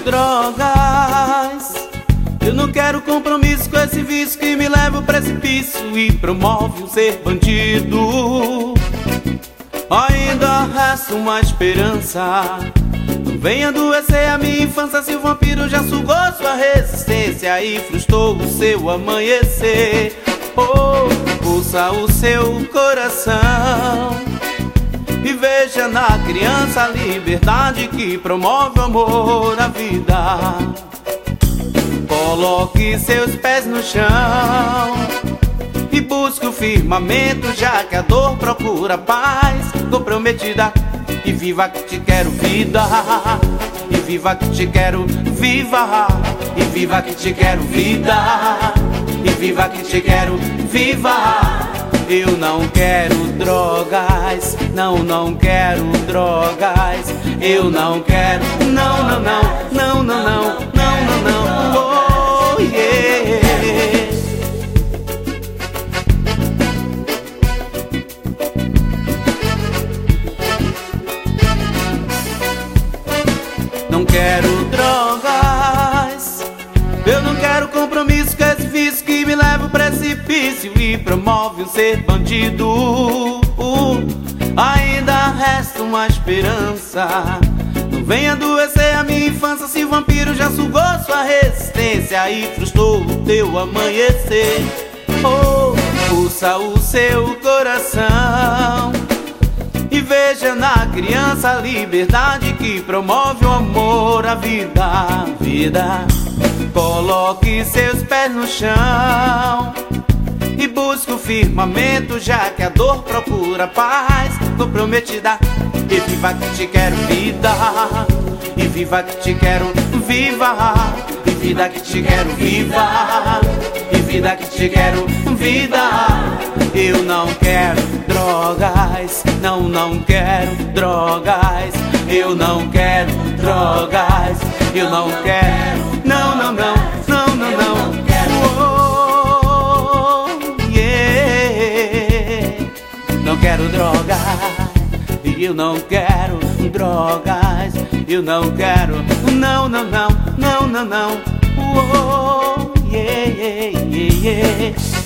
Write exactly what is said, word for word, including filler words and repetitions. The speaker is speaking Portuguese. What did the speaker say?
drogas. Eu não quero compromisso com esse vício que me leva ao precipício e promove um ser bandido. Ainda resta uma esperança. Não venha adoecer a minha infância se o vampiro já sugou sua resistência e frustrou o seu amanhecer. Oh, ouça o seu coração e veja na criança a liberdade que promove o amor à vida. Coloque seus pés no chão e busque o firmamento, já que a dor procura paz comprometida. E viva que te quero vida, e viva que te quero viva, e viva que te quero vida, e viva que te quero viva. Eu não quero drogas, não, não quero drogas. Eu não quero, não, não, não, não, não, não, não, não, não. Oh, yeah. Não quero drogas, eu não quero compromisso com esse vício que me leva ao precipício e promove um ser bandido. Uh, ainda resta uma esperança. Não venha adoecer a minha infância se o vampiro já sugou sua resistência e frustrou o teu amanhecer. Oh, ouça o seu coração e veja na criança a liberdade que promove o amor à vida. Vida. Coloque seus pés no chão e busque o firmamento, já que a dor procura paz comprometida. E viva que te quero vida, e viva que te quero viva, e vida que te quero viva, e vida que te quero vida. Eu não quero drogas, não, não quero drogas. Eu não quero drogas, eu não quero, não, não, não, não, não, não. Oh, yeah. Não quero drogas, eu não quero drogas. Eu não quero, não, não, não, não, não, não. Oh, yeah, yeah, yeah.